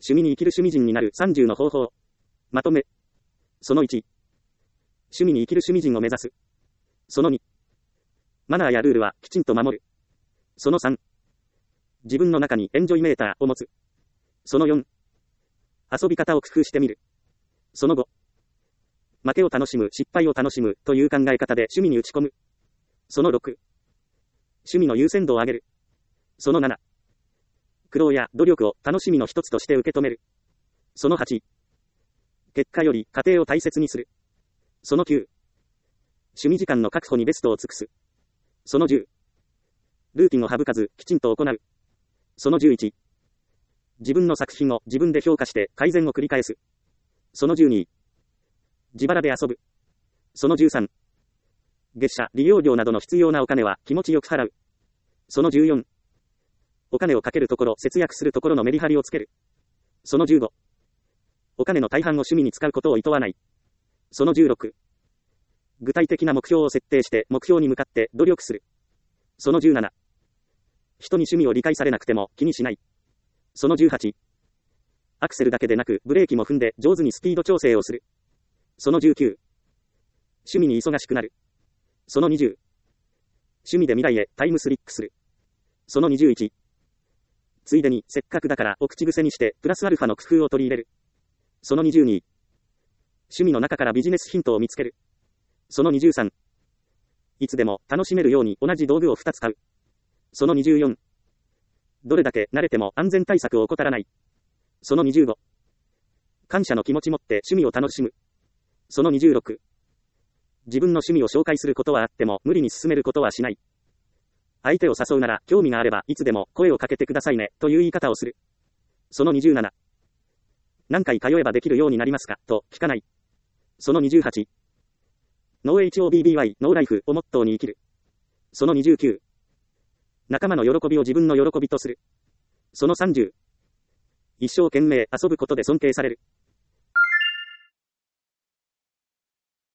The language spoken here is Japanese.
趣味に生きる趣味人になる30の方法。まとめ。その1。趣味に生きる趣味人を目指す。その2。マナーやルールはきちんと守る。その3。自分の中にエンジョイメーターを持つ。その4。遊び方を工夫してみる。その5。負けを楽しむ、失敗を楽しむという考え方で趣味に打ち込む。その6。趣味の優先度を上げる。その7。苦労や努力を楽しみの一つとして受け止める。その8。結果より過程を大切にする。その9。趣味時間の確保にベストを尽くす。その10。ルーティンを省かずきちんと行う。その11。自分の作品を自分で評価して改善を繰り返す。その12。自腹で遊ぶ。その13。月謝、利用料などの必要なお金は気持ちよく払う。その14。お金をかけるところ、節約するところのメリハリをつける。その15。お金の大半を趣味に使うことを厭わない。その16。具体的な目標を設定して目標に向かって努力する。その17。人に趣味を理解されなくても気にしない。その18。アクセルだけでなくブレーキも踏んで上手にスピード調整をする。その19。趣味に忙しくなる。その20。趣味で未来へタイムスリップする。その21。ついでにせっかくだからお口癖にしてプラスアルファの工夫を取り入れる。その22。趣味の中からビジネスヒントを見つける。その23。いつでも楽しめるように同じ道具を2つ買う。その24。どれだけ慣れても安全対策を怠らない。その25。感謝の気持ち持って趣味を楽しむ。その26。自分の趣味を紹介することはあっても無理に進めることはしない。相手を誘うなら興味があればいつでも声をかけてくださいねという言い方をする。その27。何回通えばできるようになりますかと聞かない。その28。ノー HOBBY、ノーライフをモットーに生きる。その29。仲間の喜びを自分の喜びとする。その30。一生懸命遊ぶことで尊敬される。